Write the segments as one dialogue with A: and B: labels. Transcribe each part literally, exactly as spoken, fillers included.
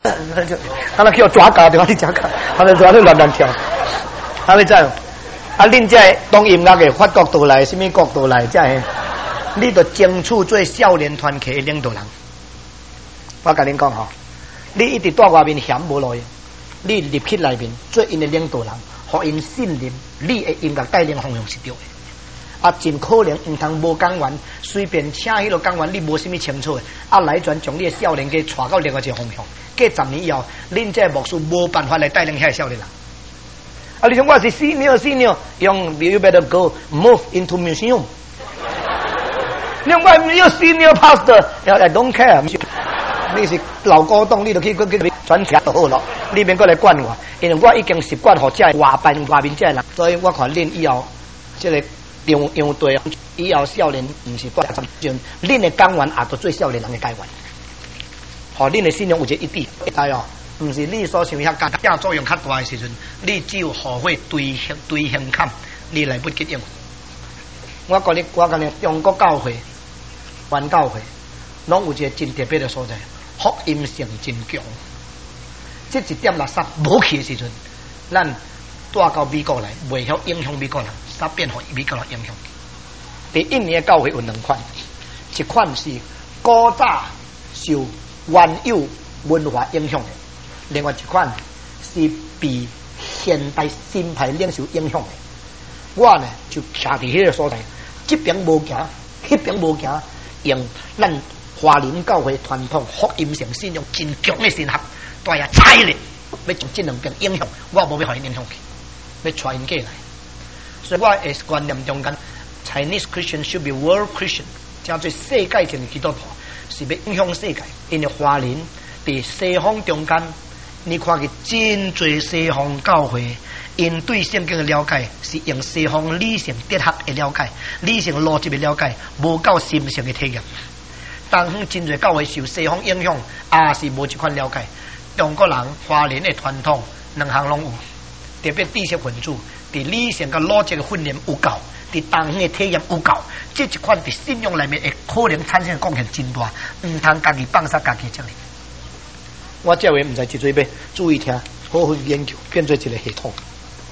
A: 他那叫抓嘎对吧？你抓嘎，他那抓你乱乱跳，他咪真。啊，恁这当音乐嘅法国度来，什么国度来？这係你着争取做少年团体嘅领导人。我甲恁讲吼，你一直在外面嫌无落去，你入去内面做因嘅领导人，互因信任，你嘅音乐带领方向是对嘅。啊，真可能唔通无讲完，随便请迄个讲完，你无什么清楚嘅，啊来转将你嘅少年给带到另外一个方向。过十年以后，恁这牧师无办法来带领遐个少年人。啊！你像我是 senior senior， 用 you better go move into museum。你讲我要 senior pastor，I don't care。你是老古董，你就去去去转车就好咯。你免过来管我，因为我已经习惯好这外班外面这人，所以我看恁以后这个样样对，以后少年唔是多就恁的讲完也都做少年人的讲完。好，恁的信用有一个一致，知哦。唔是你所想遐简单，作用较大的时阵，你只有学会对向对向看，你来不及用。我讲你，我讲你，中国教会、原教会，拢有一个真特别的所在，福音性真强。这一点垃圾无去的时阵，咱带到美国来，袂晓影响美国人，煞变互美国人影响。第一年的教会有两款，一款是古早受原有文化影响的。另外一款是被现代新派领袖影响的，我呢就徛伫迄个所在，这边无行，迄边无行，用咱华人教会传统福音性信仰真强的神学，带下彩力，要从这两边影响，我无要互因影响去，要带因过来。所以我的观念中间 ，Chinese Christian should be world Christian， 叫做世界性的基督徒，是要影响世界，因为华人伫西方中间。你看见真侪西方教会，因对圣经的了解是用西方理性哲学的了解、理性逻辑的了解，无够心性的体验。当真侪教会受西方影响，也是无这款了解。中国人、华人的传统两项拢有，特别知识分子伫理性甲逻辑的训练有够，伫当的体验有够，这一款伫信仰里面会可能产生的贡献真大，唔通家己放杀家己这样。我这位唔知几嘴要注意听，好好研究，变做一个系统。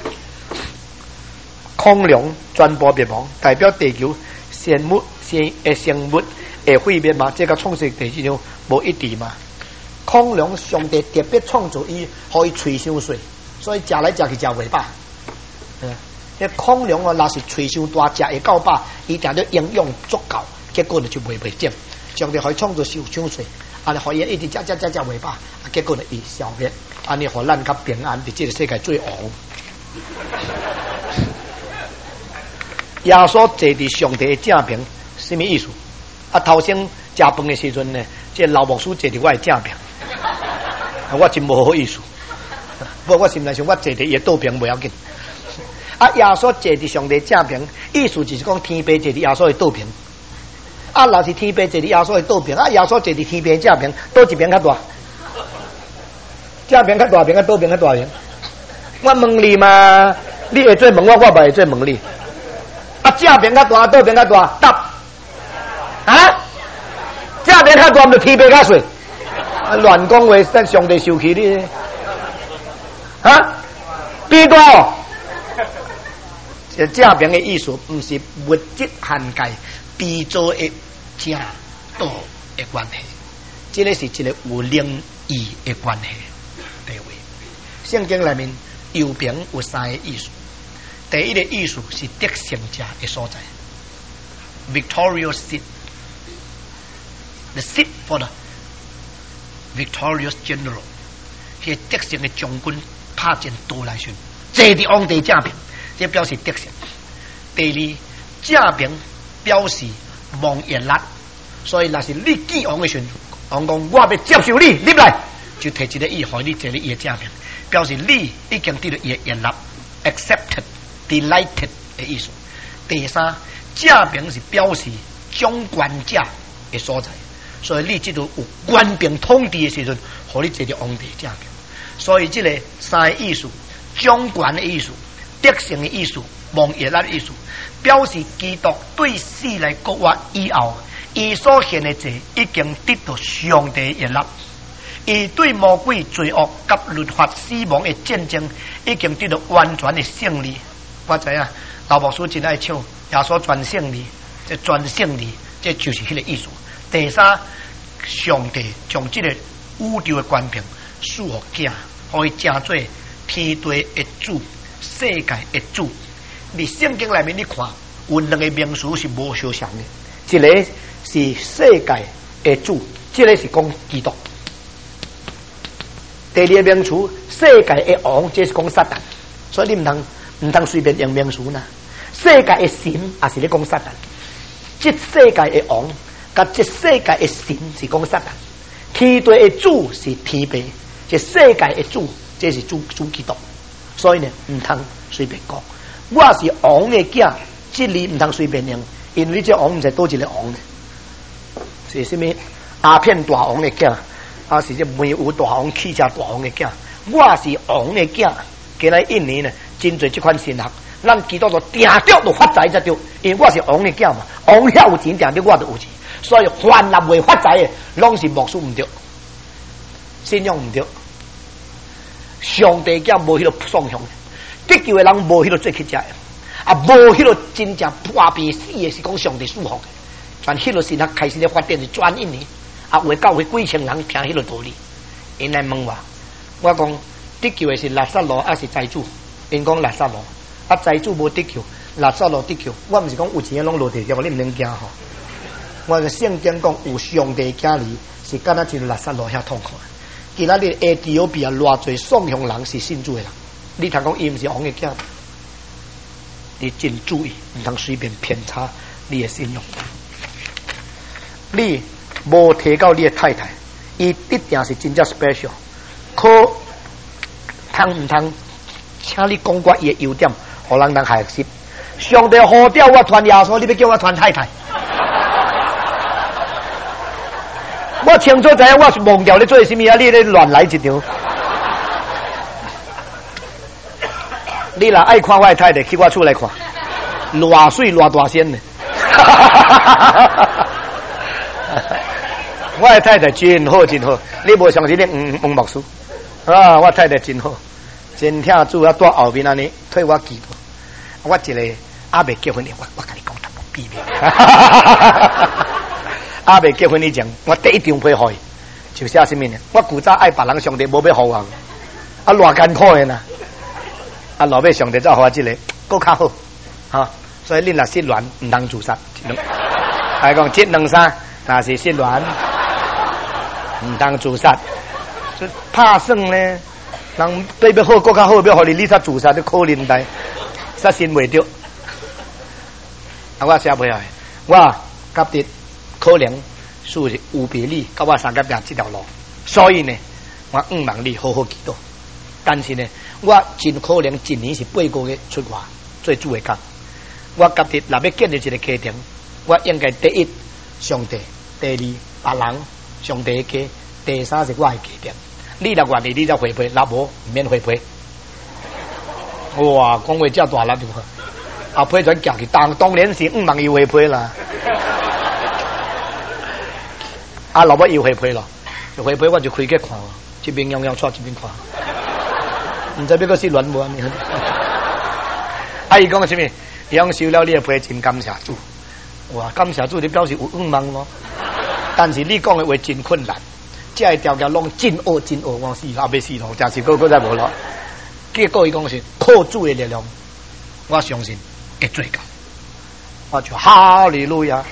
A: 恐龙全部灭亡，代表地球生物、生诶生物会毁灭嘛？这个创世地这样无一致嘛？恐龙上帝特别创造伊，可以吹伤水，所以食来食去食尾巴。嗯，迄恐龙啊，若是吹伤大，食会够饱，伊定了营养足够，结果呢就袂袂减。上帝可以创造受伤水。安尼，互伊一直食食食食尾巴，啊，结果呢，伊消灭，安尼，互咱较平安，伫这个世界最王。耶稣坐伫上帝的正边，什么意思？啊，头先食饭的时阵呢，这老牧师坐伫我的正边，我真无好意思。不过我心内想，我坐伫伊的倒边袂要紧。啊，耶稣坐伫上帝正边，意思就是讲天父坐伫耶稣的倒边。啊，若是天父坐伫耶稣的倒边，啊，耶稣坐伫天父的正边，倒一边较大？正边较大边，啊，倒边较大边？我问你嘛，你会做问我，我袂会做问你。啊，正边较大，倒边较大？答。啊？正边较大，毋就天父较细？啊，乱讲话，等上帝受气你。啊？边大哦？这正边的意思，毋是物质限界。被造的正道的关系，这个是一个有灵异的关系地位。圣经里面右边有三个意思，第一个意思是得胜者的所在 ，victorious seat，the seat for the victorious general， 迄个得胜的将军拍战刀来选，坐伫皇帝正边，这表示得胜。第二正边。表示望热力，所以若是你记王的时阵，王讲我要接受你入来，就摕一个意害你坐咧伊的正面，表示你已经得到伊的热力 ，accepted、delighted 的意思。第三，正面是表示掌权者的所在，所以你这度有官兵统治的时阵，互你坐伫皇帝正面。所以这个三个意思：掌权的意思、得胜的意思、望热力的意思。表示基督对死来国活以后，伊所献的罪已经得到上帝的热力， 伊对魔鬼罪恶甲律法死亡的战争已经得到完全的胜利。我知影老牧师真爱唱耶稣全胜利，这全胜利，这就是迄个意思。第三，上帝将这个宇宙的关平赐福囝，互伊成做天地的主、世界的主。伫圣经内面你看，有两个名词是无相像的，一个是世界的主，一个是讲基督。第二个名词世界的王，这是讲撒旦，所以你唔通唔通随便用名词呐。世界的神也是咧讲撒旦，这世界的王，甲这世界的神是讲撒旦。天地的主是天父，这世界的主，这是主主基督。所以呢，唔通随便讲。我是王的囝，这里唔通随便用，因为这王唔是多一个王呢，是什么鸦片大王的囝，啊是这煤油大王、汽车大王的囝。我是王的囝，今来印尼呢，真侪这款神学，咱基督徒定着就发财才对，因为我是王的囝嘛，王遐有钱，定着我就有钱，所以凡立未发财的，拢是牧师唔对，信仰唔对，上帝囝无迄个双向。得救的人无迄个做乞食的，啊无迄个真正破病死的是讲上帝祝福的，但迄个时刻开始咧发展是转印尼，啊为教会几千人听迄个道理，因来问我，我讲得救的是拉萨罗还是财主？因讲拉萨罗，啊财主无得救，拉萨罗得救。我毋是讲有钱拢落地狱，你毋能惊吼。我个圣经讲有上帝家里是敢若像拉萨罗遐痛苦。今仔日埃及比啊偌侪送向人是信主的人。你通讲伊毋是王的囝，你真注意，唔通随便偏差你的信用。你无提到你的太太，伊一定是真正 special。可通唔通，请你讲我伊的优点，互人人学习。上帝呼召我传耶稣，你要叫我传太太？我清楚知影，我是忘掉你做什么啊？你咧乱来一条。你若爱看我的太太，去我厝来看，偌水偌大仙呢！我的太太真好真好，你无相信你嗯问牧师啊？我太太真好，真听主要在后面安尼替我祈祷。我一个还未结婚的，我我跟你讲淡薄秘密。还未结婚以前，我第一张批互伊，就写什么呢？我古早爱别人，上帝无要互我，啊偌艰苦的呐！啊，老尾上帝再互我这个更较好，哈！所以你若失恋，唔通自杀。还讲这两三，若是失恋，唔通自杀。就怕算呢，人对要好更较好，要互你你才自杀，就可怜代，杀心袂着。啊，我写袂来，我甲dit可能是有别你，甲我三个边这条路，所以呢，我毋望你好好祈祷。但是呢，我真可能一年是八个月出外做主的工。我甲dit若要建立一个家庭，我应该第一上帝，第二别人，上帝的家，第三是我的家庭。你若愿意，你才回陪；若无，唔免回陪。哇，讲话遮大力就好，后配全夹去，当当然是毋望伊回陪啦。啊，若要伊回陪咯，就回陪我就开去看，一边样样错一边看。唔知要个是乱无安尼。啊，伊讲什么？伊讲收了你的陪，真感谢主。哇，感谢主，你表示有愿望咯。但是你讲的话真困难，这个条件拢真恶真恶，我死也要死咯，真是个个再无咯。结果伊讲是靠主的力量，我相信会做到。我就哈利路亚。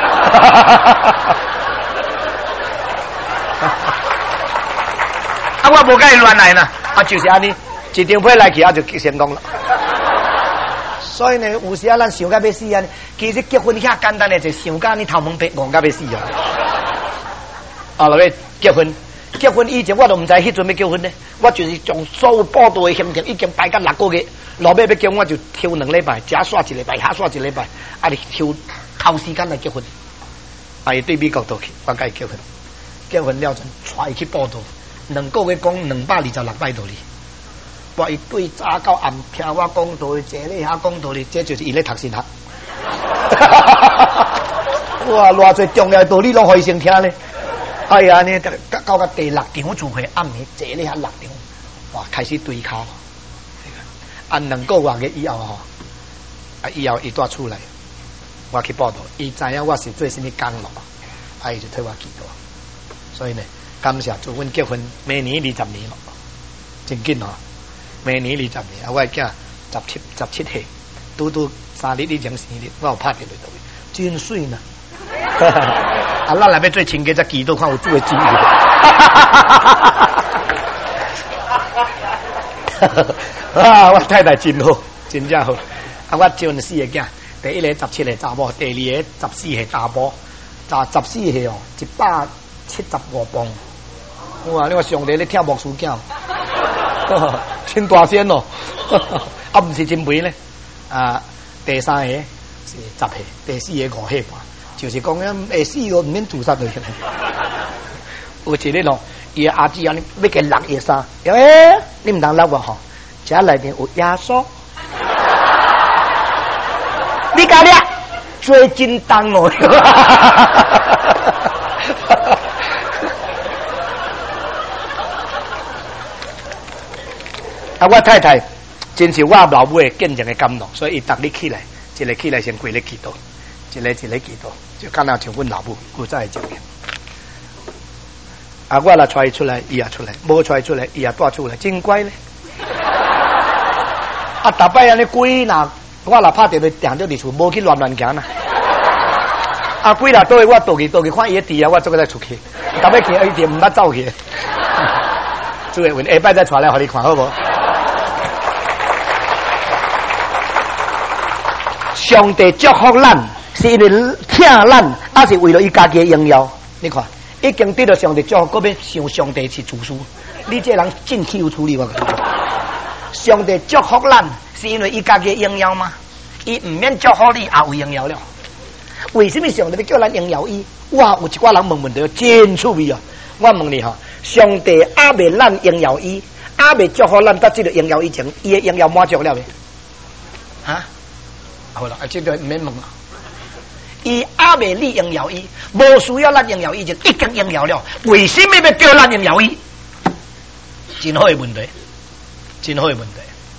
A: 啊，我无甲伊乱来呢，啊，就是安尼。一张批来去啊，就成功了。所以呢，有时啊，咱想甲要死啊，其实结婚遐简单的，就想甲你头毛白望甲要死啊。啊，落去结婚，结婚以前我都唔知迄阵要结婚呢，我就是将所有报道的行程已经排到六个月，落尾要结婚我就挑两礼拜，遮耍一礼拜，遐耍一礼拜，啊，你挑头时间来结婚。啊，伊对美国倒去，我甲伊结婚，结婚了阵带伊去报道，两个月讲两百二十六摆道理。我一对早到暗听我讲道理，坐咧遐讲道理，这就是伊咧读神学。哇，偌侪重要的道理拢互伊先听咧。 哎呀，呢，到个第六场就会暗暝坐咧遐六场，哇，开始对考。按两个月嘅以后吼，啊以后伊带出来，我去报道，伊知影我是做什么工咯，啊伊就替我祈祷。所以呢，感谢主，阮结婚明年二十年咯，真紧哦，明年二十年，啊我囝十七十七岁，拄拄三日以前生日，我有拍电话到伊，真水呢。啊，咱来要做亲家，才祈祷看有主嘅指引。啊！我太太真好，真正好。啊，我招四个囝，第一个十七个查某，第二个十四个查甫，查十四个哦，一百七十五磅。哇！你话上帝咧听牧师囝，真大仙哦。啊，唔是真肥咧。啊，第三个是十岁，第四个五岁半，就是讲咁下四个唔免自杀落去。有一日咯，伊阿姊啊，要给六叶衫，诶，你唔通落喎吼？家内面有压缩，你讲咧最真当哦。啊，我太太真是我老母的见证的感动，所以伊逐日起来，一个起来先跪咧祈祷，一个一个祈祷，就敢若像阮老母古早的经验。啊，我若带伊出来，伊也出来；无带出来，伊也带出来，真乖咧。啊，大摆安尼鬼呐，我若拍电话定咗伫厝，无去乱乱行啦。啊，鬼啦，倒去我倒去倒去，看伊喺地啊，我做个再出去。大摆去，伊就唔捌走去。做个下摆再传来，互你看好无？上帝祝福咱，是因为疼咱，还是为了伊家己的荣耀？你看，已经得到上帝祝福，嗰边想上帝是主事，你这人真气有处理我。上帝祝福咱，是因为伊家己荣耀吗？伊唔免祝福你，也有荣耀了。为什么上帝要叫咱荣耀伊？哇，有一寡人问问题真趣味啊！我问你哈，上帝阿未咱荣耀伊，阿未祝福咱，得这个荣耀以前，伊的荣耀满足了未？啊？好了，啊，这个唔免问啦。伊阿未你荣耀伊，无需要咱荣耀伊，就已经荣耀了。为什么要叫咱荣耀伊？真好的问题。真好的问题，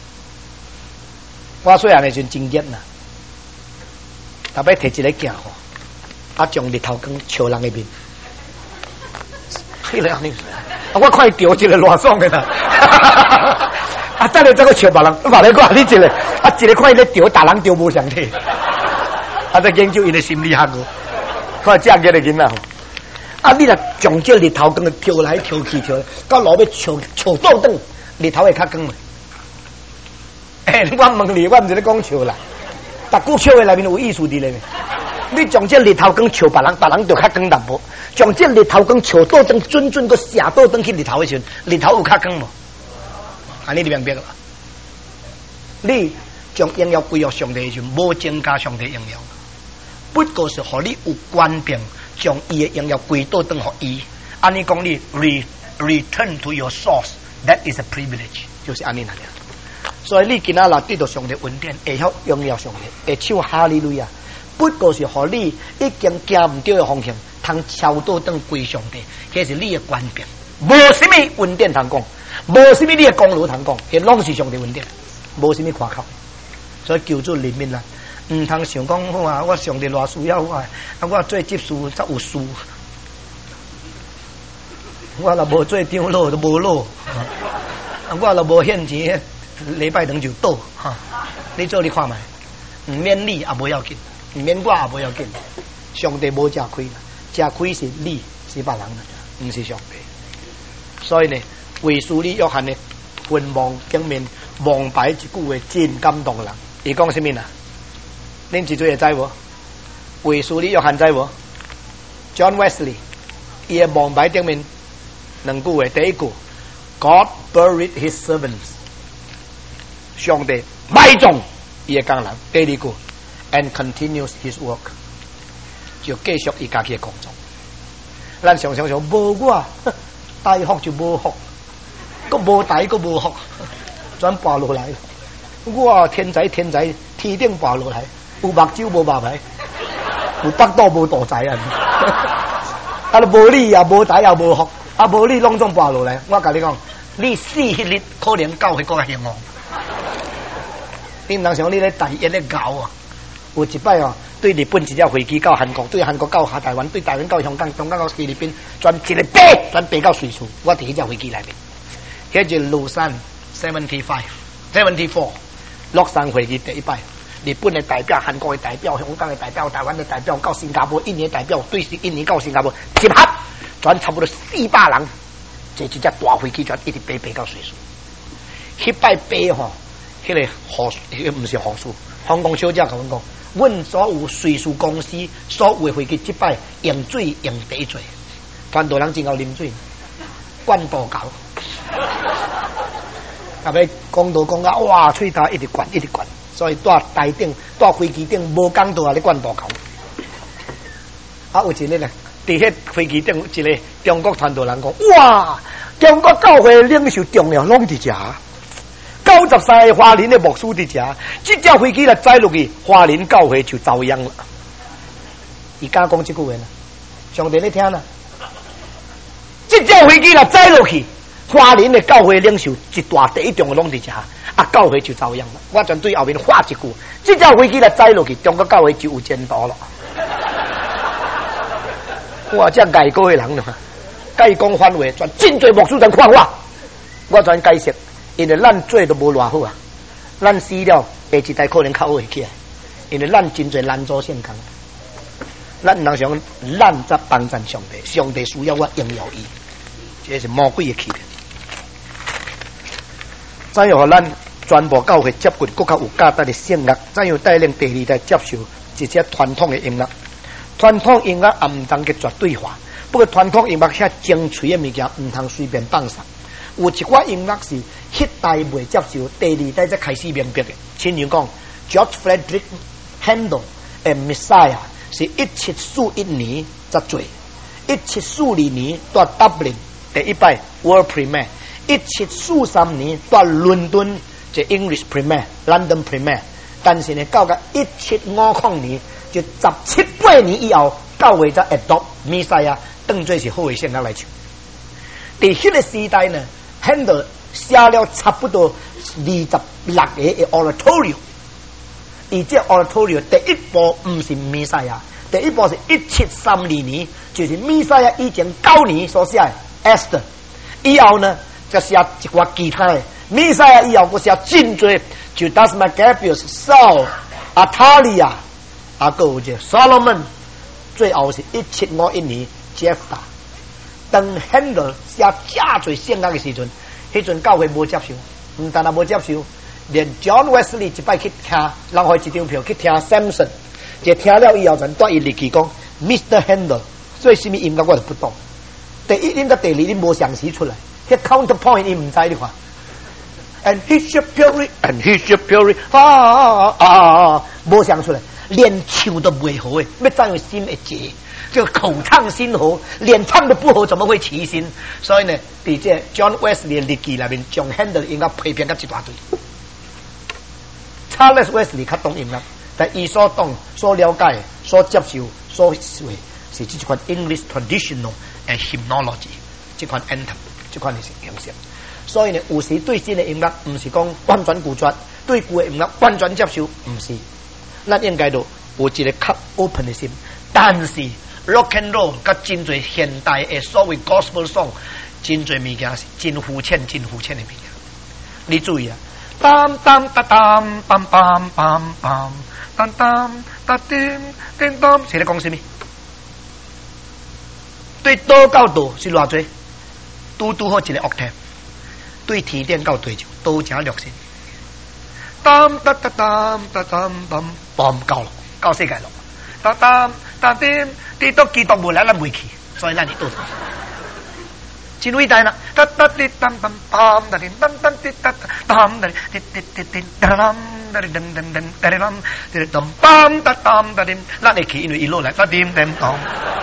A: 我虽然那阵经验啦，特别摕一个镜吼，啊将日头光照人的面，迄个安尼，啊我看伊调一个偌爽的啦，啊等下再个照别人，别人看你一个，啊一个看伊咧调，大人调无相体，啊在研究伊的心理学个，看这样个的囡仔，啊你若将这日头光调来调去调，到路要照照倒转。日头会较光嘛？诶、欸，我问你，我唔是咧讲笑啦。逐句笑的内面有意思伫咧。你将这日头光笑别人，别人就较光淡薄；将这日头光笑倒转，准准个射倒转去日头的时阵，日头有较光无？安尼你明白啦？你将荣耀归于上帝的时阵，无增加上帝荣耀，不过是互你有官兵将伊的荣耀归倒转互伊。安尼讲你 re return to your source。That is a privilege， 就是安尼那样。所以你今仔日得到上帝恩典，会晓荣耀上帝，会唱哈利路亚。不过是互你已经行唔对的方向，通超倒转归上帝，迄是你的官兵。无什么恩典通讲，无什么你的功劳通讲，迄拢是上帝恩典，无什么夸口。所以求主怜悯啦，唔通想讲好啊，我上帝偌需要我，啊我做执事才有事。我若无做长老都无老，我若无现钱，礼拜堂就倒哈。你做你看卖，唔免你也无要紧，唔免我也无要紧。上帝无吃亏，吃亏是你是别人，唔是上帝。所以呢，为书里约翰呢，昏望镜面望白一句话真感动人。伊讲什么啊？恁一做会知无？为书里约翰知无 ？John Wesley， 伊个望白顶面。两句话，第一句 ，God buried His servants， 上帝埋葬伊嘅工人。第二句 ，and continues His work， 就继续伊家己嘅工作。咱常常想无我，大学就无学，个无大个无学，转跋落来。我天才天才，天顶跋落来，有目睭无目牌，有腹肚无肚仔啊！ 啊，都无理啊，无台也无福，啊，无理拢总跋落来。我甲你讲，你死迄日可能教会更加兴旺。你人想你咧大一咧搞啊？有一摆哦，对日本一架飞机到韩国，对韩国到下台湾，对台湾到香港，香港到菲律宾，全一个飞，全飞到瑞士。我伫迄架飞机内面，迄就庐山 seventy five seventy four 洛杉飞机第一摆。日本的代表、韩国的代表、香港的代表、台湾的代表，到新加坡、印尼的代表，对是印尼到新加坡集合，全差不多四百人，坐一只大飞机，全一直飞飞到瑞士。迄摆飞吼，迄、那个护，迄、那个毋是护士，航空小姐甲阮讲，阮所有瑞士公司所有的飞机，即摆用水用第一最，全岛人真够啉水，灌肚搞。后尾讲到讲啊，哇，喙焦一直灌，一直灌。所以在台顶、在飞机顶无讲到啊，咧灌大口。啊，有一日咧，伫迄飞机顶一个中国传道人讲：哇，中国教会领袖重要拢伫遮，九十三个华人的牧师伫遮，即架飞机来载落去，华人教会就遭殃了。伊敢讲即句话呢？上帝咧听啦。即架飞机来载落去，华人的教会领袖一大第一重要拢伫遮。啊，教会就遭殃了。我全对后面画一句：这架飞机来载落去，中国教会就有前途了。我这外国的人呢，甲伊讲反话，全真侪牧师在看我。我全解释，因为咱做都无偌好啊，咱死了下一代可能较好会起来，因为咱真侪难做现工。咱人想，咱则帮咱上帝，上帝需要我应用伊，这是魔鬼的欺骗。怎样互咱全部教会接近更较有价值的圣乐？怎样带领第二代接受一些传统的音乐？传统音乐也唔当嘅绝对化，不过传统音乐遐精髓的物件唔通随便放上。有一寡音乐是迄代未接受，第二代才开始明白嘅。亲像讲 George Frederick Handel 嘅 Messiah 是一七四一年才做，一七四二年在 Dublin 第一擺 World Premiere。一七四三年到伦敦就 English Premier London Premier， 但是呢到个一七五零年就十七八年以后，教会才 adopt 弥赛亚当作是好的圣乐来唱。在迄个时代呢 ，Handel 写了差不多二十六个的 oratorio， 而这 oratorio 第一部唔是弥赛亚，第一部是一七三二年，就是弥赛亚以前九年所写的 Esther， 以后呢。就写一寡其他的，弥赛亚以後，我寫真多，就 Das Maccabeus、Saul、Atalia， 啊，個有隻 Solomon， 最後是一七五一年 Jephthah。當 Handel 寫真多聖樂的時陣，迄陣教會無接受，唔但係無接受，連 John Wesley 一擺去聽，人開一張票去聽 Samson， 就聽了以後，就對伊日記講 Mister Handel， 所以什麼音樂我就不懂。第一音甲第二音無詳細出來。迄 counterpoint 伊唔知你看 ，and his superior and his superior 啊啊啊，无想出来，连唱都袂好诶，要怎样心会结？就口唱心和，连唱都不好，怎么会齐心？所以呢，伫这 John Wesley 的日记内面，将 Handel 音乐批评甲一大堆。Charles Wesley 较懂音乐，但伊所懂、所了解、所接受、所学是这款 English traditional and hymnology 这款 anthem。这款是形式，所以呢，有时对新的音乐，唔是讲完全拒绝；对旧的音乐完全接受，唔是。咱应该都有一个较 open 的心。但是 rock and roll 甲真侪现代的所谓 gospel song， 真侪物件是真肤浅、真肤浅的物件。你注意啊！当当当当当当当当当当当叮叮当，是咧讲什么？对多到多是偌济？拄拄好一个 octave， 对天顶到地上都正略深。当当当当当当当，嘣够了，够世界了。当当当点，你都基督无来，咱袂去，所以咱是倒退。真伟大啦！当当滴当当当当滴当当滴当当当滴滴滴滴当当当滴噔噔噔噔噔噔噔当当当当滴，咱会去，因为一路来，当叮叮当。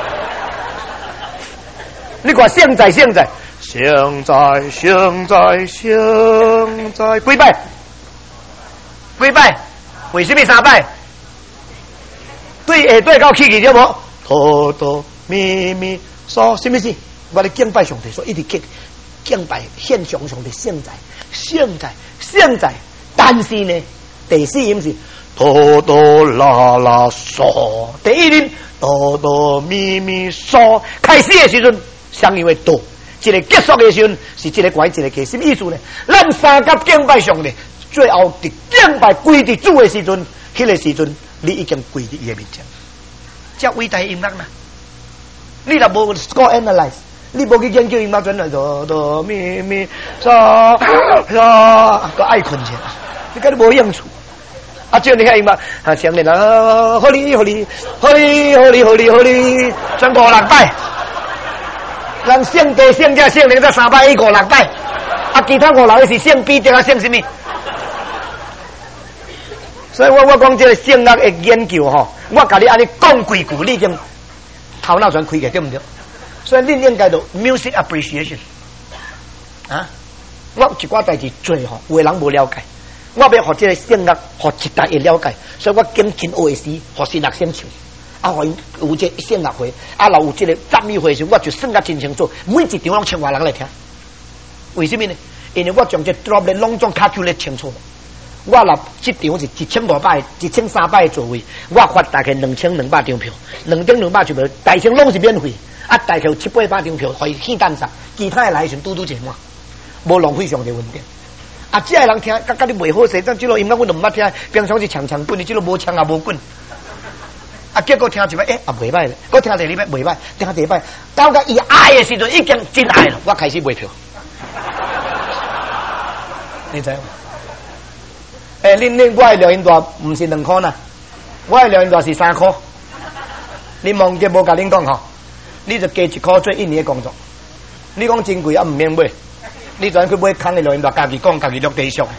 A: 你看现在现在。现在，现在，现在，几摆？几摆？为什么三摆？对下对到起去了无？哆哆咪咪说什么事？我哋敬拜上帝，说一直敬敬拜献上上帝圣在圣在圣在，但是呢，第四音是哆哆啦啦嗦，第一音哆哆咪咪嗦，开始的时阵相应为哆，一个结束的时阵是一个拐一个结，什么意思呢？咱三甲敬拜上帝，最后伫敬拜跪伫主的时阵，迄、那个时阵你已经跪伫伊的面前，这伟大音乐啦！你若无 score analyze。你无去研究音乐，转来哆哆咪咪嗦嗦，个爱困去，你跟你无用处。啊，只要你看音乐，啊，上面啊，好哩好哩好哩好哩好哩好哩，全五六摆。咱圣地圣家圣灵才三摆，伊五六摆。啊，其他五六个是圣彼得啊，圣什么？所以我我讲这个圣乐的研究吼，我甲你安尼讲几句，你已经头脑全开起，对唔对？所以你应该到 music appreciation 啊！我有一寡代志做吼，有的人无了解，我要学这个圣乐，学一代会了解，所以我紧紧学的时，学新乐先唱，啊，互因有这圣乐会，啊，若有这个赞美会时，我就算甲真清楚，每一场拢千外人来听。为什么呢？因为我将这 drop 咧拢总 calculate 清楚。我若这场是一千五百、一千三百座位，我发大概两千两百张票，两千两百张票，大场拢是免费。啊，大概有七八百张票可以去单上，其他的来时拄拄一满，无浪费上帝稳定。啊，这个人听，甲甲你袂好势，但这路音乐我都毋捌听，平常是强强滚，你这路无强也无滚。啊，结果听一摆，诶、欸，啊袂歹咧，我听第二摆袂歹，听第二摆，到甲伊爱的时阵已经真爱了，我开始买票。你知吗？诶、欸，恁恁我的录音带毋是两箍呐，我的录音带是三箍。你忘记无甲恁讲吼？你就加一箍做一年的工作，你讲真贵啊，唔免买。你转去买空的录音带，家己讲，家己录地上。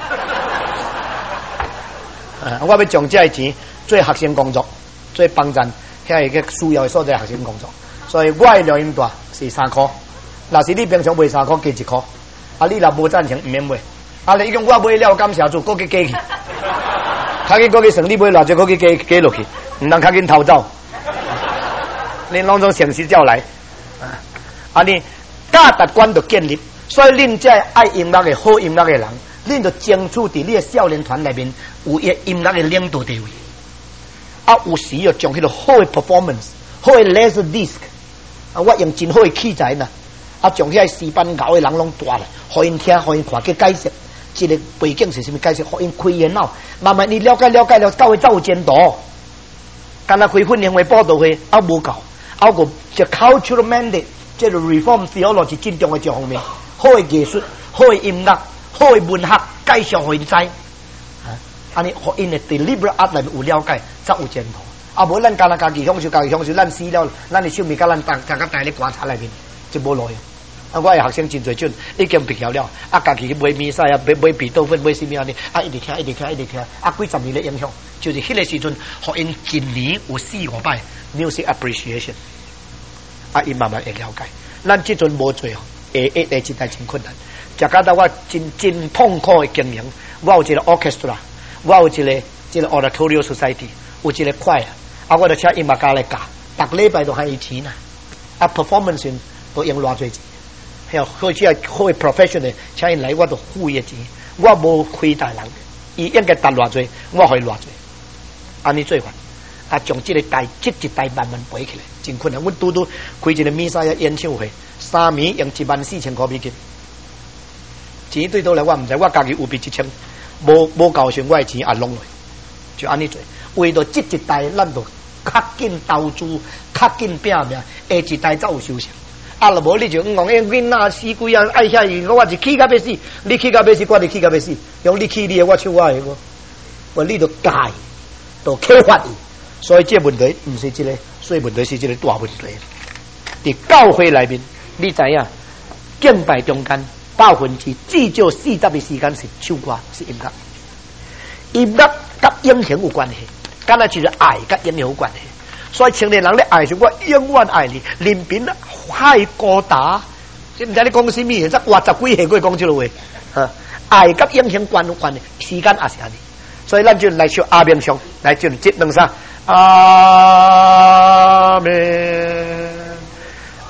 A: 啊，我要将这个钱做学生工作，做帮衬遐个需要的所在学生工作。所以我的录音带是三箍，若是你平常买三箍，加一箍。啊，你若无赞成，唔免买。啊，你讲我买了感谢主，搁去加去，较紧搁去算你买偌少，搁去加加落去，唔通较紧偷走。恁拢总诚实照来，啊！啊，你价值观就建立，所以恁这爱音乐的好音乐的人，恁就争取伫你的少年团内面有一音乐的领导地位。啊，有时要将迄个好的 performance， 好的 laser disc， 啊，我用真好的器材呐，啊，将遐四班搞的人拢带来，互因听，互因看，去解释，这个背景是什么解释，互因开眼脑，慢慢你了解了解了，到会才有前途。干那开训练会、报道会，啊无够。啊个这 cultural mandate， 这个 reform theology 真重要一方面，好的艺术、好的音乐、好的文学，介绍互因知，啊，安尼互因的 deliberate art 内面有了解，才有前途。啊，无咱干那家己享受，家己享受，咱死了，咱的寿命甲咱大大家大咧观察内面，就无路用。啊，我的学生真侪种，已经毕业了，啊，家己去买米赛啊，买买比豆粉，买什么啊？呢？啊，一直听，一直听，一直听，啊，几十年的影响，就是迄个时阵，互因一年有四五摆 music appreciation， 啊，伊慢慢会了解。咱即阵无做哦，下下下一代真困难。食到到我真真痛苦的经营，我有一个 orchestra， 我有一个一个 oratorio society， 有一个 choir， 啊，我就请音乐家来教，逐礼拜都还伊钱呐，啊 ，performance 都用偌济钱。要好似好嘅 professional， 請因來我都付伊嘅錢，我無虧待人，伊應該值偌濟，我可以偌濟，安尼做法，啊，將即個代即一代慢慢背起來，真困難。阮拄拄開一個米沙嘅演唱會，三暝用一萬四千塊美金，錢對倒來我毋知，我家己有比一千，無無夠算我嘅錢也攏落，就安尼做，為咗即一代，咱就較緊投資，較緊拼命，下一代才有收成。啊！若无你就講，誒囡仔死鬼啊！愛遐伊，我是氣甲要死，你氣甲要死，我哋氣甲要死，用你氣你的，我唱我的，我，我你就戒，就啟發伊。所以這問題唔是這個，所以問題是這個大問題。佇教會內面，你知影敬拜中間百分之至少四十的時間是唱歌，是音樂。音樂甲英雄有關係，敢若就是愛甲英雄有關係。所以青年人咧愛上我，永遠愛你。林斌海高達，即唔知你講什麼？則活十幾歲過講這個話，啊，愛甲英雄關有關嘅，時間也是安尼。所以咱就來唱阿明上，來唱接兩聲，阿明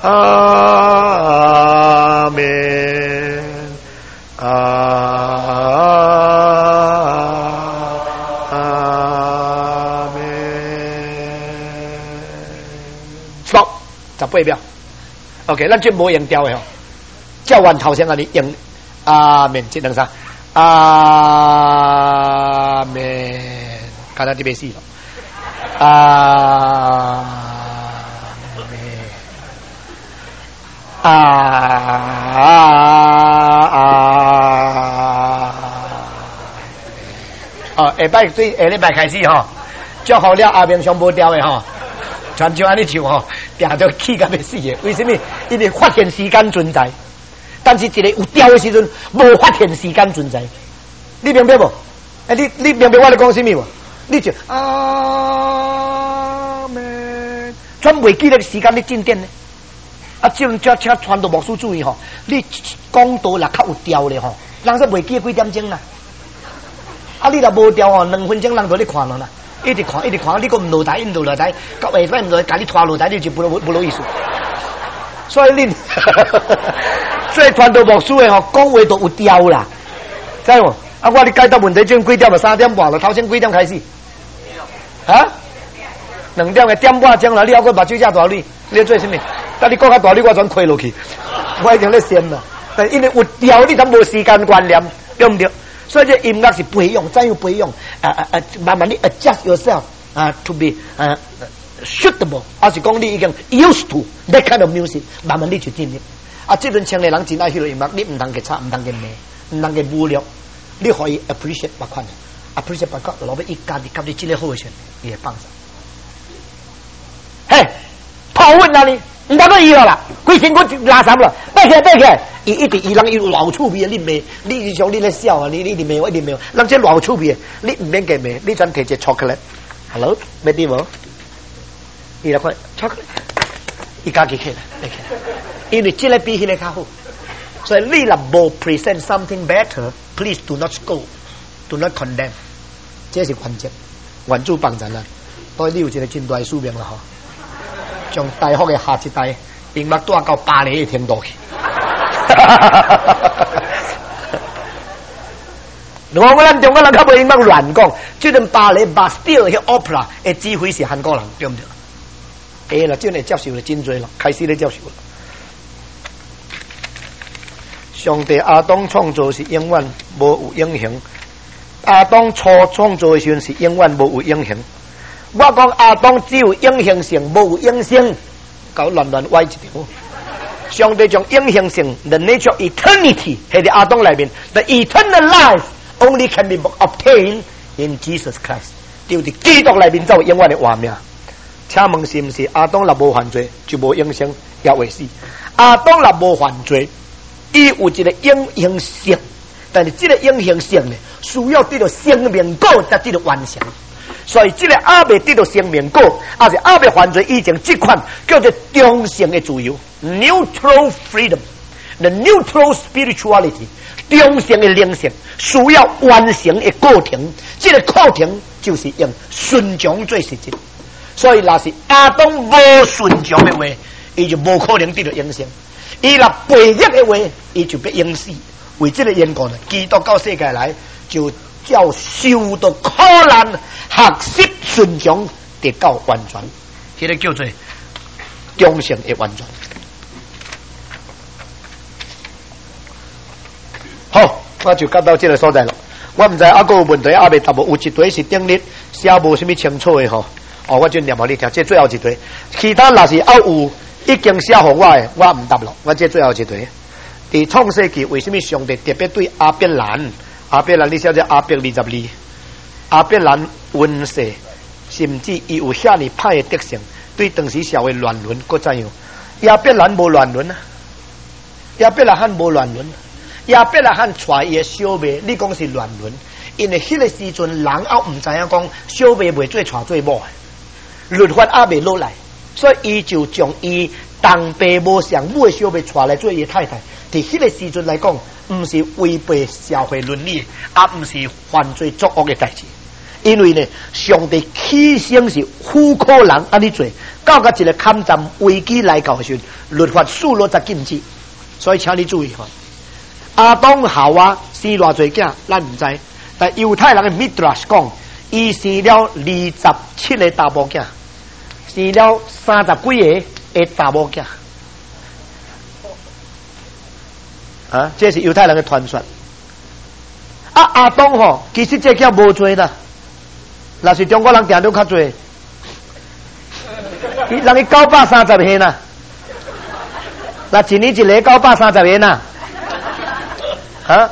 A: 阿门，阿门。stop， 十八秒。OK， 咱就无用调的吼，叫完头先啊，你用阿门，这两声阿门，看到这边死了，阿门，啊啊！哦，下摆对下礼拜开始吼，祝好了阿明上无调的吼。全就安尼唱吼，定到气甲要死的。为什么？因为发现时间存在，但是一个有调的时阵，无发现时间存在。你明白无？哎，你你明白我咧讲什么无？你就阿门，全袂记得时间咧进展呢。啊，即种叫请传道牧师注意吼，你讲道若较有调咧吼，人说袂记几点钟啦。啊，你若无调吼，两分钟人就咧看了啦。一直看，一直看，你个唔落台，唔落台，到下摆唔落台，甲你拖落台，你就不不不好意思。所以你，所以传道牧师的吼，讲话都有调啦，知无？啊，我你解答问题，种几点嘛？三点半了，头先几点开始？啊？两点嘅点半钟啦，你还阁目睭遮大你，你要做什么？等你讲较大，你我全开落去，我已经咧先啦。但因为有调，你才无时间观念，对唔对？所以这音乐是培养，怎样培养？啊啊啊！慢慢你 adjust yourself 啊 ，to be 啊 suitable， 还是讲你已经 used to that kind of music， 慢慢你就进入。啊，这阵青年人真爱迄个音乐，你唔通给差，唔通给骂，唔通给无聊，你可以 appreciate 别款 ，appreciate 别款，老尾一家己甲你这个好先，伊会放手。嘿，跑稳啦你！唔得伊了啦，规身骨拉衫了，背起来背起来，伊一直伊人伊老趣味，你骂，你像你咧笑啊，你你你骂我一直骂，人这老趣味，你唔免给骂，你专摕一 chocolate，hello， 买啲无？伊来看 chocolate， 伊家己起来，起来，因为这个比迄个较好，所以你若无 present something better，please do not scold，do not condemn， 这是关键，原主帮咱啦，所以你有一个真大的使命啦吼。将大学的下一代音乐带到巴黎的程度去。如果我咱中国人较无音乐乱讲，即阵巴黎巴斯蒂尔迄 opera 的指挥是韩国人，对唔对？哎啦，真系接受了真多了，开始咧接受了。上帝亚当创造是永远无有影响，亚当初创造的时阵是永远无有影响。我讲亚当只有影响性，无有影响，搞乱乱歪一条。上帝将影响性 ，the nature of eternity 喺啲亚当里面 ，the eternal life only can be obtained in Jesus Christ。就喺基督里面才有永远的活命。请问是唔是亚当若无犯罪就无影响，也会死？亚当若无犯罪，伊有一个影响性，但是这个影响性呢，需要得到生命果才得到完成。所以，这个阿未得到生命果，而是阿未犯罪以前这款叫做中性的自由 （neutral freedom）。The neutral spirituality， 中性的灵性需要完成的过程，这个过程就是用顺从最实际。所以，若是亚当无顺从的话，伊就无可能得到影响；伊若背逆的话，伊就被影死。为这个缘故呢，基督到世界来就叫受到苦难。学习顺从得到完全，这个叫做中性的完全。好，我就讲到这个所在了。我唔知阿个有问题阿未答无，有一堆是顶日写无什么清楚的吼。哦，我就念互你听，这最后一堆。其他若是还有已经写互我的，我唔答了。我这最后一堆。伫创世纪为什么上帝特别对阿伯兰？阿伯兰你晓得阿伯二十二？阿伯兰温世，甚至伊有遐尼歹的德性，对当时社会乱伦，搁怎样？亚伯兰无乱伦啊，亚伯拉罕无乱伦，亚伯拉罕带伊的小妹，你讲是乱伦，因为迄个时阵人还唔知影讲小妹袂做带做某的，律法还未落来，所以伊就将伊当爸无上母的小妹带来做伊的太太。伫迄个时阵来讲，唔是违背社会伦理，也唔是犯罪作恶的代志。因为呢，上帝起先是苦苦人安尼做， 到个一个抗战危机来到时，律法数落才禁止，所以请你注意哈。阿当夏娃生偌侪囝，咱唔知，但犹太人嘅 Midrash 讲，伊生了二十七个大波囝，生了三十几个嘅大波囝。啊，这是犹太人嘅传说。啊，阿当吼，其实这叫无罪啦，那是中国人定都较罪。人伊九百三十岁呐，那一年一个九百三十岁呐，啊，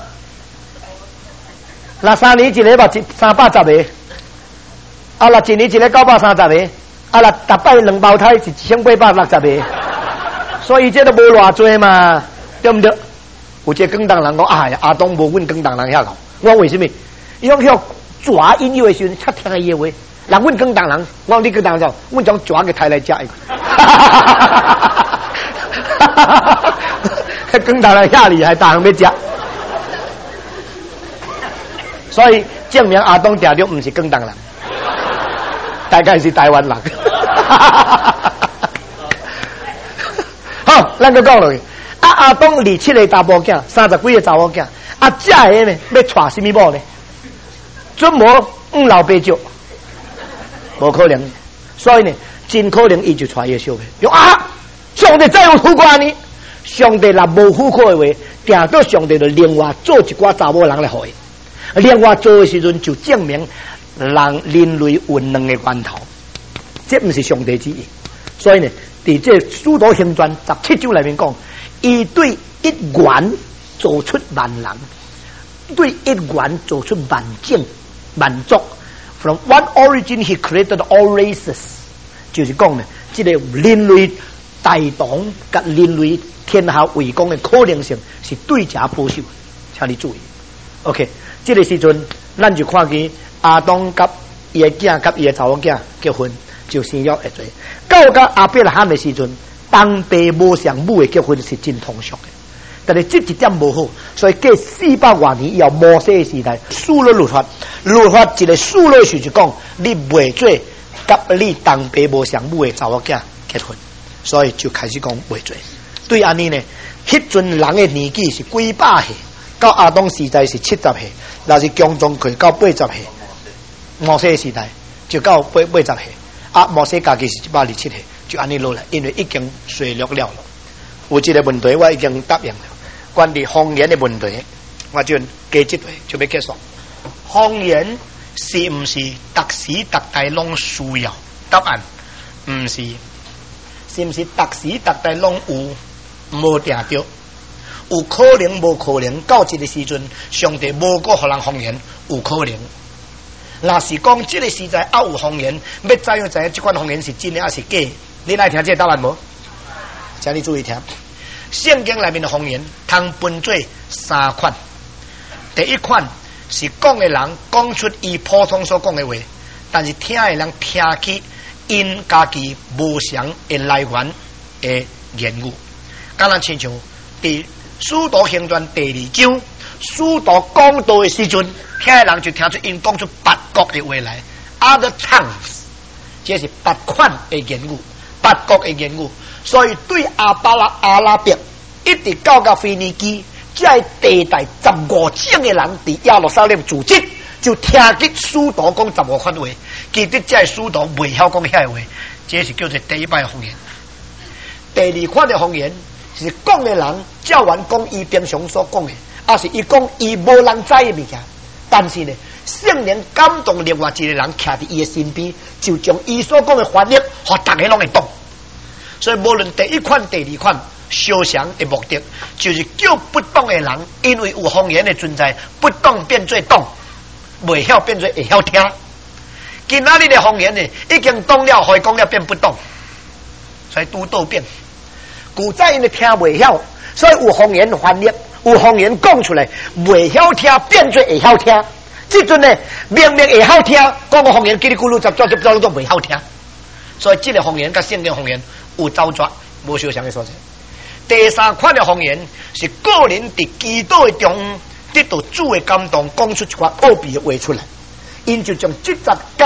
A: 那三年一个吧，三百十个，啊，那一年一个九百三十个，啊，那逐摆两胞胎是一千八百六十个，所以这都无偌济嘛，对不对？有一个广东人讲，哎呀，阿东无阮广东人遐个，我为什么？伊讲遐抓音乐的时阵，较听伊的话。人阮广东人，我讲你广东人，阮将抓个抬来食。广东人遐厉害，大人要食。所以证明阿东定着唔是广东人，大概是台湾人。好，咱个讲落去。啊，阿东二七个查某囝，三十几个查某囝，啊，这个呢要娶什么某呢？准无五老八少。无可能，所以呢，真可能伊就带伊小妹。用啊，上帝再有苦瓜呢？上帝若无苦苦的话，定到上帝就另外做一寡查某人来互伊。另外做的时阵，就证明人人类有两个源头，这不是上帝之意。所以呢，伫这《使徒行传》十七章里面讲，伊对一元做出万人，对一元做出万境万族。From one origin, he created all races。就是讲呢，这个人类大同甲人类天下为公的可能性是对价保守，请你注意。OK， 这个时阵，咱就看见阿当甲伊的囝甲伊的查某囝结婚，就生了一对。到甲阿伯拉罕的时阵，当爸无上母的结婚是真通俗的。但是这一点无好，所以过四百多年以后，摩西时代输了律法，律法一个输了时就讲，你袂做甲你当爸无上母的查某囝结婚，所以就开始讲袂做。对安尼呢，迄阵人的年纪是几百岁，到阿当时代是七十岁，若是强壮可以到八十岁。摩西时代就到八八十岁，啊，摩西家己是一百二十七岁，就安尼落来，因为已经衰落了了。有一个问题我已经答应了，关于方言的问题，我就加一句就要结束。方言是唔是特时特地拢需要？答案唔是。是唔是特时特地拢有？无定着，有可能无可能。到这个时阵，上帝无个互人方言，有可能。若是讲这个时代还有方言，要知影知影这款方言是真的还是假？你来听这个答案无？请你注意听，圣经里面的方言通分做三款。第一款是讲的人讲出伊普通所讲的话，但是听的人听起因家己无常的来源的言语。敢若亲像伫《使徒行传》第二章，使徒讲道的时阵，听的人就听出因讲出别国的话来 ，other tongues， 这是别款的言语，别国的言语。所以对阿巴拉阿拉伯一直到到腓尼基，这地带十五种的人伫耶路撒冷住籍，就听见使徒讲十五款话，其实这使徒袂晓讲遐话，这是叫做第一摆方言。第二款的方言是讲的人教完讲伊平常所讲的，也是伊讲伊无人知的物件，但是呢，圣灵感动另外一个人徛伫伊的身边，就将伊所讲的翻译，互大家拢会懂。所以无论第一款、第二款，相像的目的就是叫不懂的人，因为有方言的存在，不懂变做懂，袂晓变做会晓听。今仔日的方言呢，已经懂了，会讲了变不懂，所以拄倒变。古早因为听袂晓，所以有方言翻译，有方言讲出来，袂晓听变做会晓听。这阵呢，明明会晓听，讲个方言叽里咕噜、杂杂杂杂都袂晓听。所以这个方言跟圣经方言有走转无相像的所在。第三款的方言是个人伫基督的中得到主的感动，讲出一寡奥秘的话出来，因就将即十甲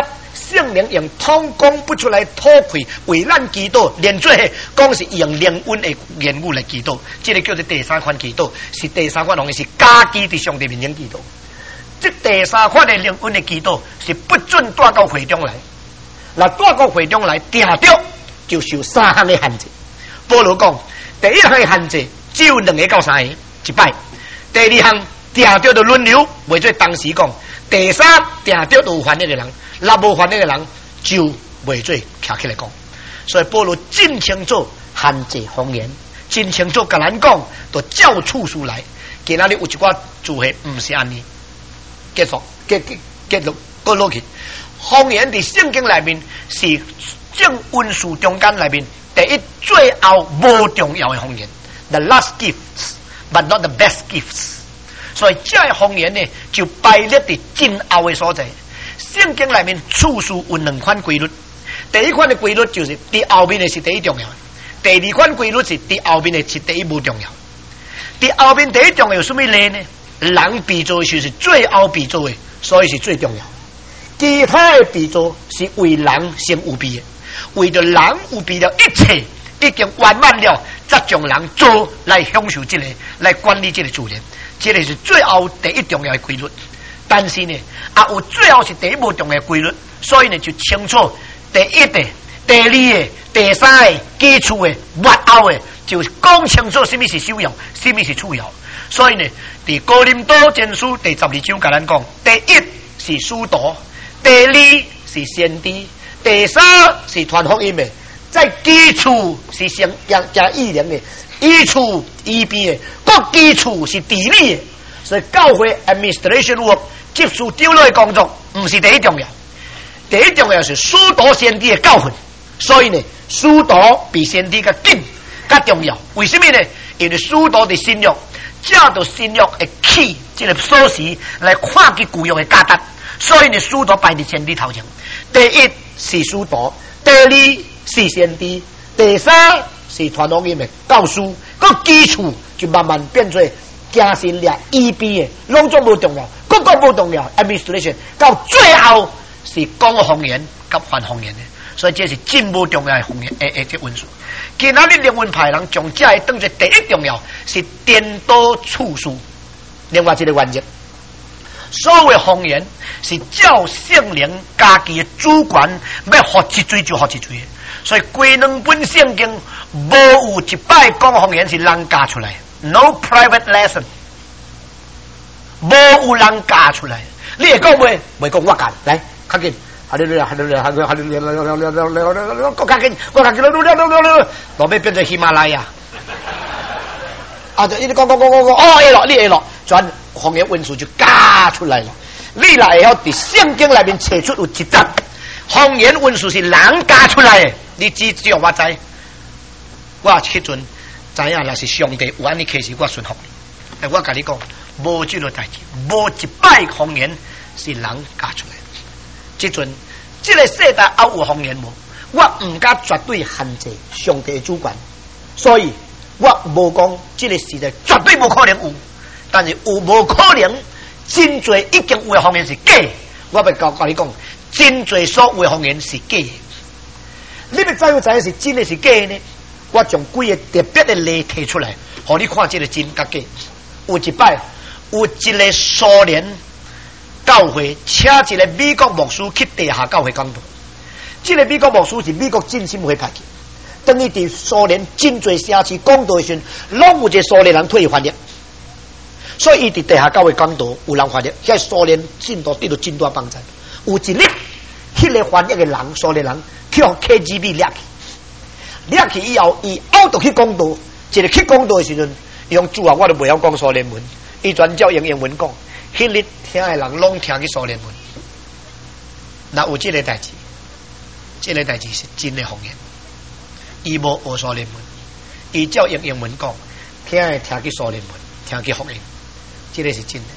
A: 圣灵用通讲不出来吐气为咱祈祷，连做讲是用灵恩的言语来祈祷，这个叫做第三款祈祷，是第三款，容易是家己伫上帝面前祈祷。这第三款的灵恩的祈祷是不准带到会中来，那带到会中来定着就受三项的限制。保罗讲，第一项的限制只有两个到三个一摆，第二项定着就轮流，袂做当时讲。第三定着有犯那个人，若无犯那个人就袂做徛起来讲。所以保罗真清楚限制方言，真清楚甲咱讲，就照处书来。今仔日有一寡注解唔是安尼，结束结结结落过落去。方言伫圣经内面是正文书中间内面第一最后无重要的方言 ，the last gifts but not the best gifts。所以这个方言呢，就排列伫真后的所在。圣经内面处事有两款规律，第一款的规律就是伫后面的是第一重要，第二款规律是伫后面的是第一无重要。伫后面第一重要有什么例呢？人被造的是最后被造的，所以是最重要。其他的被造是为人先有备的，为着人有备了一切已经完满了，才将人做来享受这个，来管理这个自然。这个是最后第一重要的规律，但是呢，也有最后是第一无重要的规律，所以呢就清楚第一的、第二的、第三的基础的、末后的，就讲清楚什么是首要，什么是次要。所以呢，伫哥林多前书第十二章甲咱讲，第一是使徒，第二是先知，第三是传福音的，在基础是先加加意念的。基础医病的，各基础是地理的，所以教会 administration work 接受丢落的工作，唔是第一重要。第一重要是使徒先知的教训，所以呢，使徒比先知较紧、较重要。为什么呢？因为使徒的信约，借着信约的起这个锁匙来看去旧约的价值，所以呢，使徒排伫先知头前。第一是使徒，第二是先知，第三是传福音的教书，个基础就慢慢变做加薪了、医病的，拢总无重要，个个无重要 administration， 到最后是讲方言、甲还方言的，所以这是真无重要的方言诶诶，这文书。今仔日灵魂派人将这个当作第一重要，是颠倒处数。另外一个原则，所有方言是照圣灵家己的主权，要学一嘴就学一嘴的。所以规两本圣经无有一摆讲方言是人教出来 ，no private lesson， 无有人教出来。你会讲袂？袂讲我教，来，较紧，哈利路亚，哈利路亚，哈利路亚，哈利路亚，哈利路亚，哈利路亚，我较紧，我较紧，路路路路路，落尾变成喜马拉雅。啊，就一直讲讲讲讲讲，哦，会咯，你会咯，全方言文书就教出来了。你来会晓伫圣经内面找出有一章。方言文书是人教出来的，你只只有我知，我迄阵知影那是上帝有安尼启示，我顺服你。但我甲你讲，无这个代志，无一摆方言是人教出来的。即阵，这个世代还有方言无？我唔敢绝对限制上帝的主权，所以我无讲这个时代绝对无可能有，但是有无可能真多已经有的方言是假的，我要教教你讲。真侪所谓方言是假的，你要知影知影是真的是假的呢？我将几个特别的例提出来，互你看这个真甲假。有一摆，有一个苏联教会，请一个美国牧师去地下教会讲道。这个美国牧师是美国真心会派去，等于伫苏联真侪城市讲道的时，拢有一个苏联人替伊翻译，所以伊伫地下教会讲道，有人翻译，遐苏联进度得到真大帮助。有一日，迄个翻译的人，苏联人去互 K G B 掠去，掠去以后，伊拗倒去讲道，一个去讲道的时阵，用主啊，我都袂晓讲苏联文，伊专照用英文讲，迄日听的人拢听去苏联文。那有这个代志，这个代志是真的方言，伊无学苏联文，伊照用英文讲，听的听去苏联文，听去福音，这个是真的。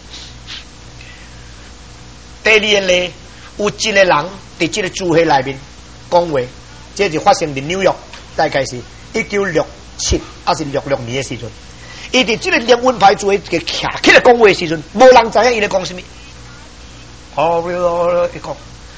A: 第二个咧。有一个人伫这个组会内面讲话，这就发生伫纽约，大概是一九六七还是六六年的时阵。伊伫这个灵恩派组会个徛起来讲话的时阵，无人知影伊咧讲什么。哦，伊讲，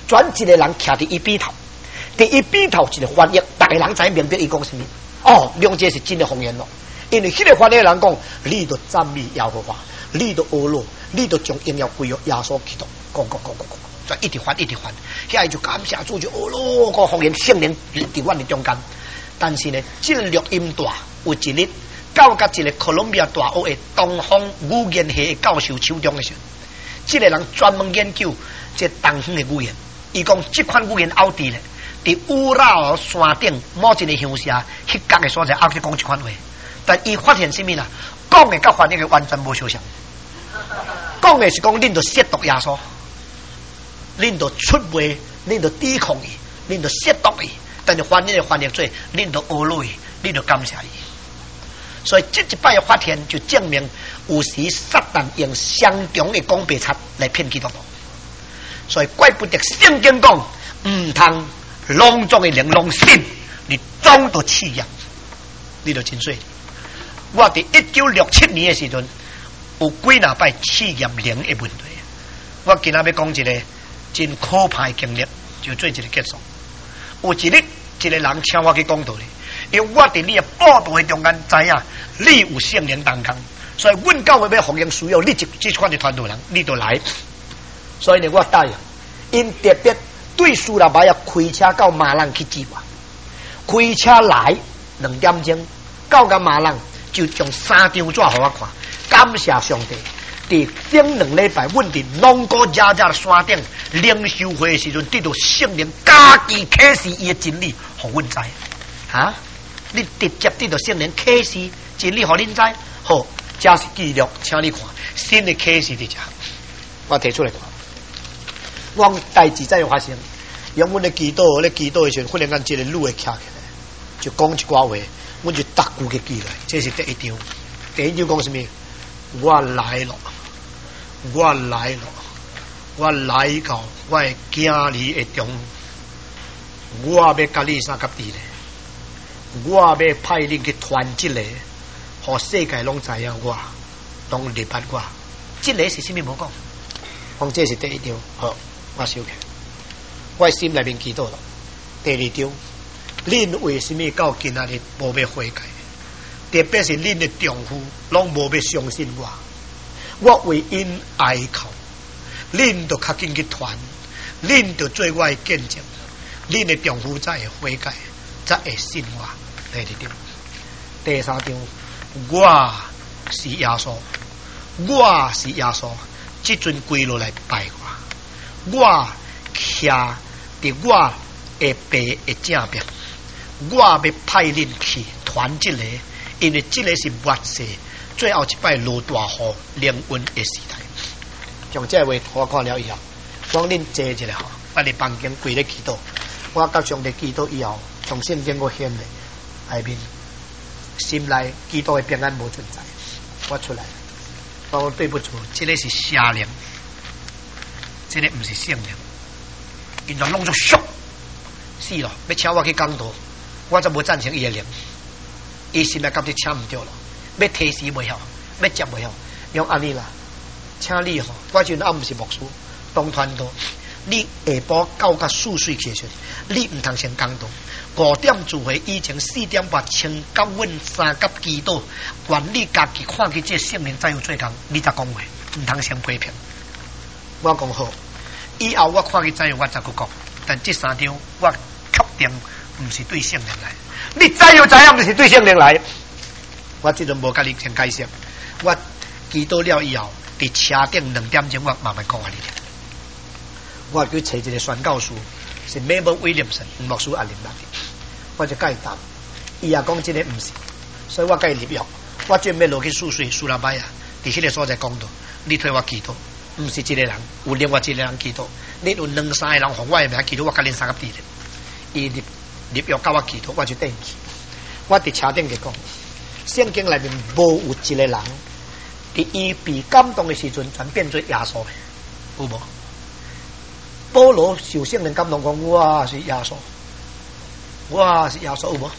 A: 转一个人徛伫伊边头，伫伊边头一个翻译，大个人知明白伊讲什么。哦，两者是真的方言咯。因为迄个翻译人讲，你都赞美耶和华，你都阿罗，你都将荣耀归于耶稣基督，讲讲讲讲讲，就一直翻一直翻，遐就感谢主就阿罗个方言圣灵伫阮的中间。但是呢，这个录音带有一日到甲一个哥伦比亚大学的东方语言系的教授手中的时候，这个人专门研究这东方的语言，伊讲这款语言奥地咧，伫乌拉尔山顶某一个乡下迄角的所在，奥去讲这款话。但伊发现什么啦？讲的甲翻译的完全无相像。讲的是讲恁着亵渎耶稣，恁着出卖，恁着抵抗伊，恁着亵渎伊。但是翻译的翻译做，恁着阿罗伊，恁着感谢伊。所以这一摆的发现就证明，有时撒旦用相同的讲白贼来骗基督徒。所以怪不得圣经讲，唔通隆重的灵拢信，你总着试验，你着真水。我伫一九六七年的时阵，有几若摆试验灵的问题。我今仔要讲一个真可怕的经历，就做一个结束。有一日，一个人请我去讲道理，因为我伫你的报道的中间知影，你有圣灵当中，所以阮教会要福音需要你这这款的团队人，你就来。所以呢，我答应，因特别对苏拉巴要开车到马浪去接我，开车来两点钟，到个马浪。就将三张纸互我看，感谢上帝。伫顶两礼拜，阮伫农哥家家的山顶领袖会的时阵，得到圣灵家己启示伊的真理，互阮知。啊，你直接得到圣灵启示真理，互恁知。好，这是记录，请你看新的启示伫遮，我提出来看。我代志再发生，用阮的祈祷咧祈祷的时候，忽然间一个女的徛起来，就讲一寡话。我就答句嘅记来，这是第一条。第一条讲什么？我来了，我来了，我来到我的家里的中，我要甲你三甲地咧，我要派恁去团结咧，互世界拢知影我，拢认捌我。这个是什么无讲？讲这是第一条。好，我收起。我心内面祈祷了。第二条。恁为什么到今仔日无要悔改？特别是恁的丈夫，拢无要相信我。我为因哀哭，恁就较紧去传，恁就做我的见证。恁的丈夫才会悔改，才会信我。第二点，第三点，我是耶稣，我是耶稣，即阵跪落来拜我，我徛伫我的爸的正边。我要派恁去团这个，因为这个是末世最后一摆落大雨灵魂的时代。将这话我看了以后，讲恁坐一下吼，我伫房间跪咧祈祷，我甲上帝祈祷以后，从圣经我显咧下面，心内祈祷的平安无存在，我出来，我讲对不住，这个是邪灵，这个不是圣灵，因就弄作俗，是咯，要请我去讲道。我就无赞成伊的灵，伊心内感觉请唔对了，要提示袂晓，要接袂晓，用安尼啦，请你吼，我就暗是牧师，当团道，你下晡到甲四岁起时，你唔通先讲道，五点聚会以前四点半请到阮三甲祈祷，愿你家己看去这圣灵再有做工，你才讲话，唔通先批评。我讲好，以后我看去再有我再去讲，但这三条我确定。不是对圣灵来，你知又知影不是对圣灵来。我这阵无甲你先解释，我祈祷了以后，伫车顶两点钟，我慢慢讲下你听。我去找一个宣教书，是美国威廉森牧师阿林那的，我就甲伊答，伊也讲这个不是，所以我甲伊立约，我准备落去四岁苏拉拜啊，伫迄个所在讲道，你替我祈祷，不是一个人，有另外一个人祈祷，你有两三个人互我的名祈祷，我甲恁三个弟弟，伊立。入约甲我祈祷，我就登去。我伫车顶就讲，圣经内面无有一个人，伫伊被感动的时阵，全变做耶稣的，有无？保罗受圣灵感动讲，我是耶稣，我是耶稣，有无？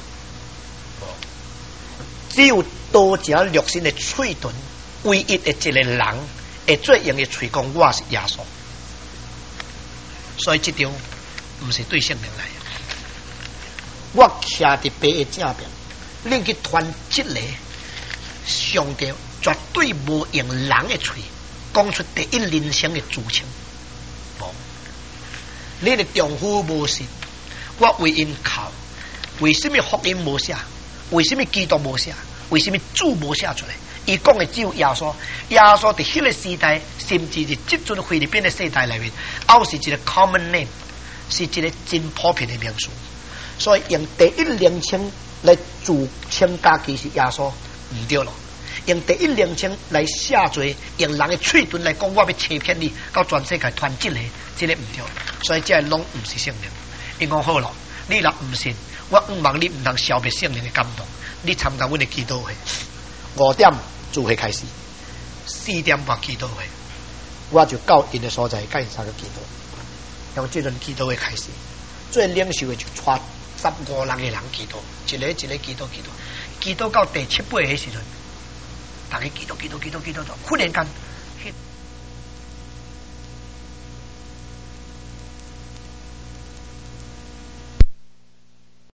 A: 只有多加六神的嘴唇，唯一的一个人会做用的嘴讲，我是耶稣。 所以这张不是对圣灵来的。我徛伫白的正边，恁去传这个上帝绝对无用人的嘴讲出第一人称的主称。无，你的丈夫无信，我为因靠。为什么福音无写？为什么基督无写？为什么主无写出来？伊讲的只有耶稣。耶稣伫迄个时代，甚至是即阵菲律宾的世代里面，auch是一个 common name， 是一个真普遍的名词。所以用第一人称来自称家己是耶稣，唔对咯。用第一人称来写罪，用人的嘴唇来讲，我要欺骗你，到全世界传真个，这个唔对。所以这拢唔是圣灵。伊讲好咯，你若唔信，我唔望你唔通消灭圣灵的感动。你参加阮的祈祷会，五点就会开始，四点半祈祷会，我就到因的所在，甲因三个祈祷，用这轮祈祷会开始。最领袖的就带十五人的人祈祷，一个一个祈祷祈祷，祈祷到第七八个时阵。大家祈祷祈祷祈祷祈祷到，忽然间